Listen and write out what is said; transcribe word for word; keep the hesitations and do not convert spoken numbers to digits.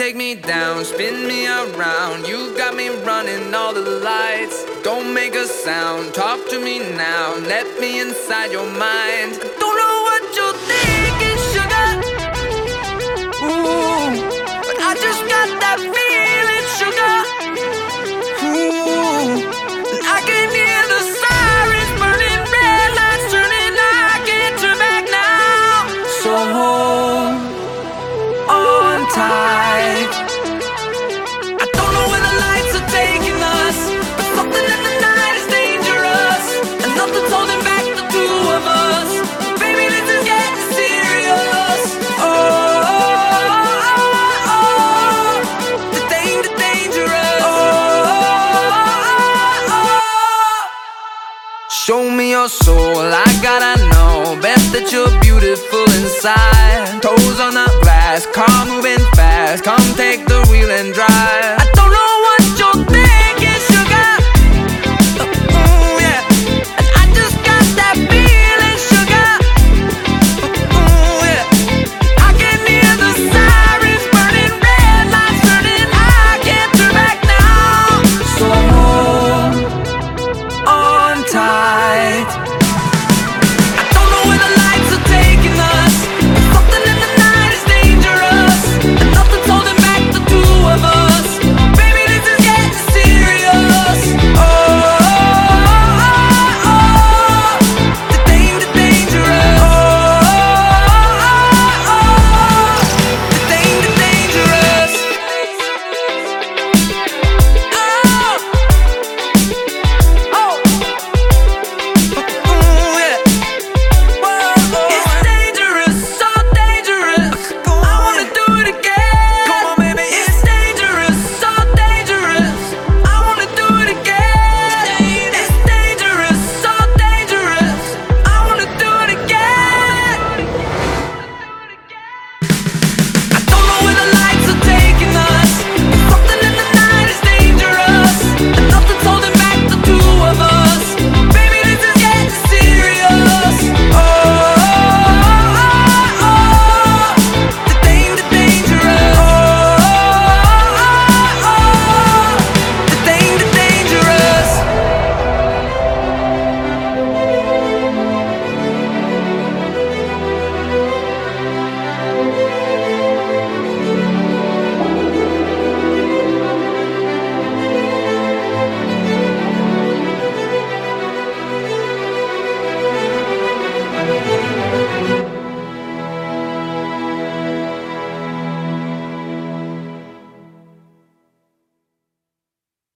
take me down, spin me around. You got me running all the lights. Don't make a sound, talk to me now. Let me inside your mind. Don't know what you're thinking, sugar. Ooh, but I just got that feeling, sugar. Ooh, and I can hear the sirens burning, red lights turning. I can't turn back now. So hold on tight. I don't know where the lights are taking us, but something in the night is dangerous, and nothing's holding back the two of us. Baby, this is getting serious. Oh, oh, oh, oh. The danger, dangerous. Oh, oh, oh. Show me your soul, I gotta know. Best that you're beautiful inside.